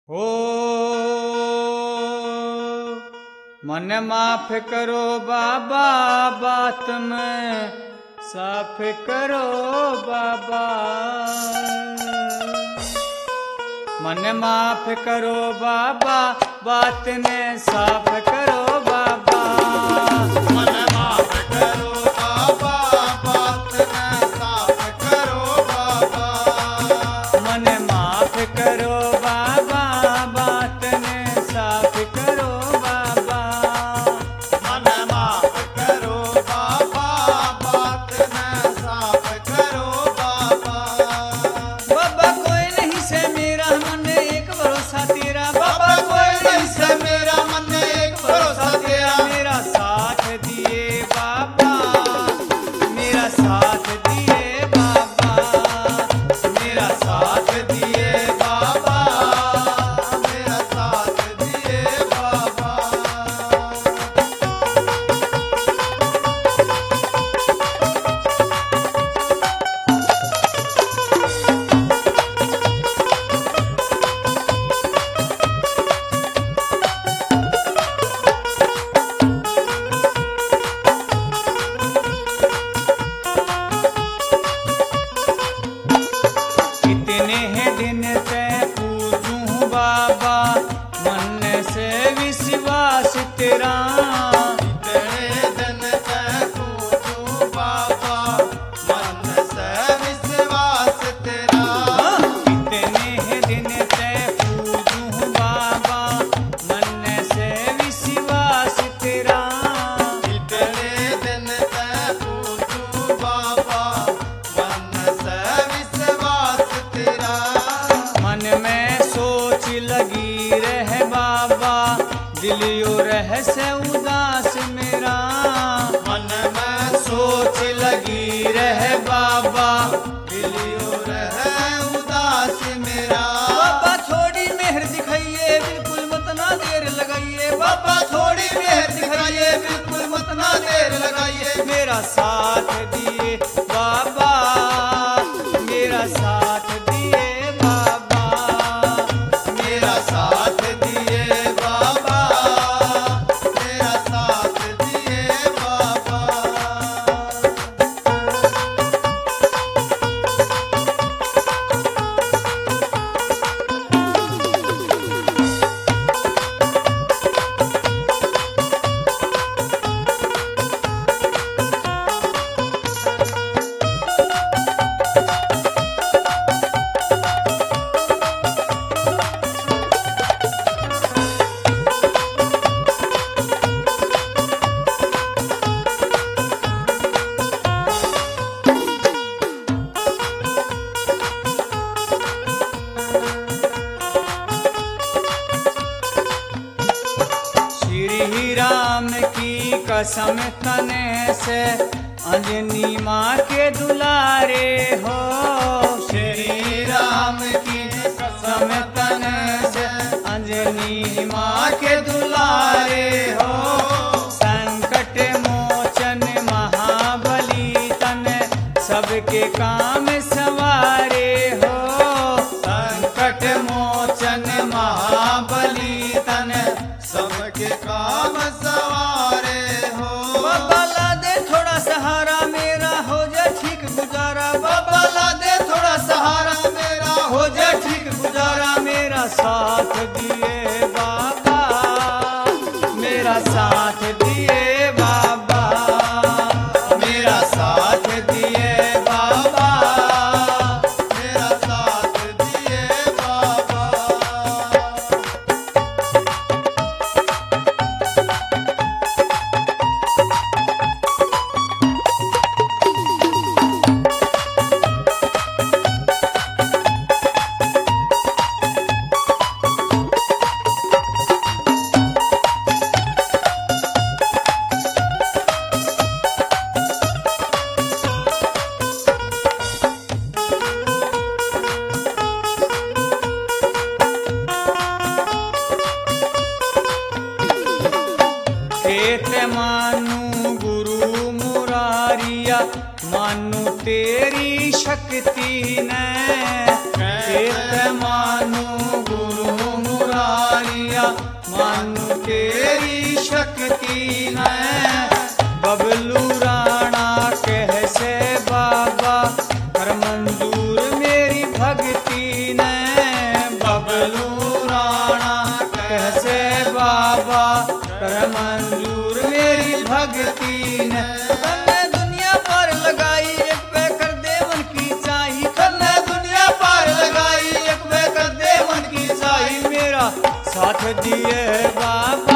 हो मन माफ करो बाबा, बात में साफ करो बाबा। मन माफ करो बाबा, बात में साफ करो बाबा। मन माफ करो बाबा, बात में साफ करो बाबा। मन माफ करो बाबा, बात में साफ करो बाबा। मन माफ करो बाबा, बात में साफ करो बाबा। बाबा कोई नहीं से मेरा मन एक भरोसा तेरा। बाबा कोई नहीं से मेरा मन एक भरोसा तेरा। मेरा साथ दिए बाबा, मेरा साथ दिए बाबा, मेरा साथ दिए बाबा, मेरा साथ दिए बाबा। कितने हैं दिन से पूजूं बाबा, मन से विश्वास तेरा। इतने दिन से पूजूं बाबा, मन से विश्वास तेरा। कितने हैं दिन से पूजूं बाबा, मन से विश्वास तेरा। इतने दिन से पूजूं बाबा, मन से विश्वास तेरा। मन में सोच लगी रहे बाबा, दिलियो रहस्य उदास मेरा। मन में सोच लगी रहे बाबा, दिलियो रहे उदास मेरा। बाबा थोड़ी मेहर दिखाइए, बिल्कुल मत ना देर लगाइए। बाबा थोड़ी मेहर दिखाइए, बिल्कुल मत ना देर लगाइए। मेरा साथ दिए बाबा, मेरा साथ दिए बाबा, मेरा साथ दिए बाबा, मेरा साथ दिए बाबा। श्री राम की कसम तने से, अंजनी माँ के दुलारे हो। श्री राम की कसम तने से, अंजनी माँ के दुलारे हो। संकट मोचन महाबली तन, सबके काम सवारे हो। संकट मोचन महाबली तन, सबके काम सवारे हो। बाबा ला दे थोड़ा सहारा, मेरा हो जाए ठीक गुजारा। बाबा ला दे थोड़ा सहारा, मेरा हो जाए ठीक गुजारा। मेरा साथ दिए बाबा, मेरा साथ दिए बाबा, मेरा साथ दिए बाबा, मेरा साथ दिए बाबा। खेत मानू गुरु मुरारिया, मानू तेरी शक्ति ने। खेत मानू गुरु भगती ने बबलू राणा कैसे बाबा कर मंजूर मेरी भक्ति ने बबलू राणा कैसे बाबा कर मंजूर मेरी भक्ति ने तन्ने दुनिया पर लगाई एक पे कर दे मन की चाही तन्ने दुनिया पार लगाई एक वे कर दे मन की चाही मेरा साथ दिए बाबा